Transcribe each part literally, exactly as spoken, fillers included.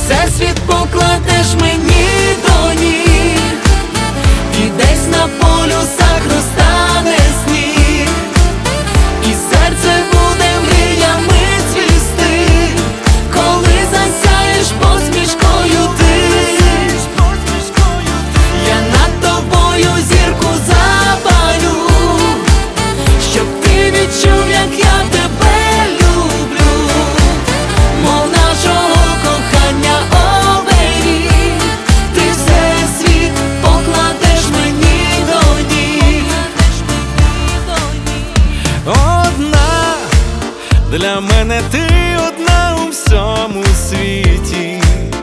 всесвіт покладеш мені до ніг, і десь на полюсах розтане сніг, і серце буде мріями цвісти, коли засяєш посмішкою ти. Я над тобою зірку запалю, щоб ти відчув, як я тебе люблю, мов нашого кохання оберіг. Ти всесвіт покладеш мені до ніг. Одна, для мене ти одна у всьому світі.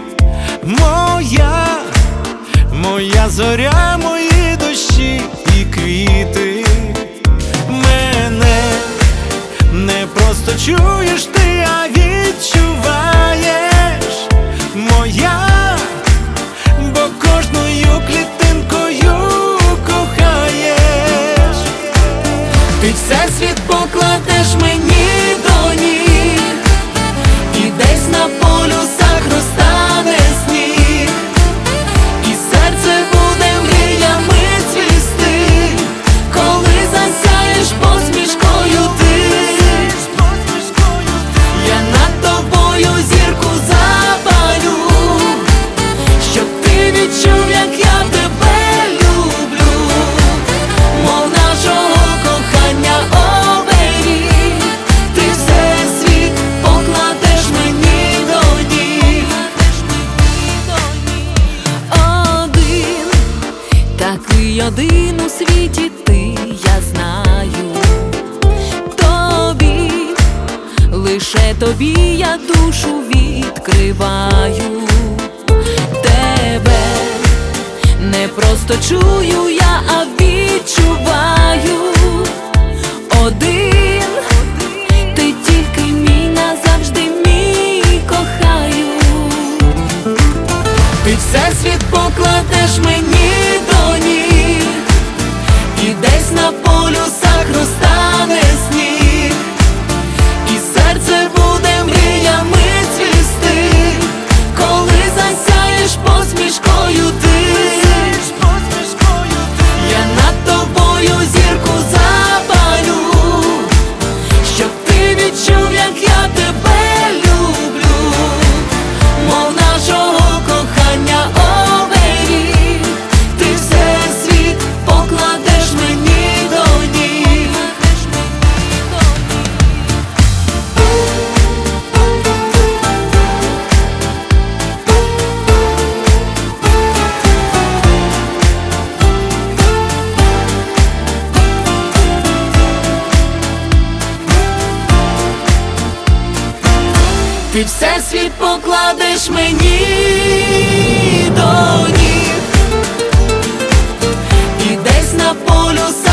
Моя, моя зоря, мої дощі і квіти. Мене не просто чуєш ти, а відчуваєш. Моя, бо кожною клітинкою кохаєш. Ти всесвіт покладеш мені до ніг, і десь на полюсах розтане сніг, і серце буде мріями цвісти, коли засяєш посмішкою ти. Я над тобою зірку запалю, щоб ти відчув, як я тебе люблю, мов нашого кохання оберіг. Ти всесвіт покладеш мені до ніг. Один, такий один у світі ти, я знаю. Тобі, лише тобі я душу відкриваю. Тебе не просто чую я, а відчуваю. Один, ти тільки мій, назавжди мій, кохаю. Ти всесвіт покладеш мені до ніг, і десь на полюсах розтане сніг, і серце буде мріями цвісти, коли засяєш посмішкою ти. Я над тобою зірку запалю, щоб ти відчув, як я тебе люблю, мов нашого кохання оберіг. Ти всесвіт покладеш мені до ніг. Ти всесвіт покладеш мені до ніг, і десь на полюсах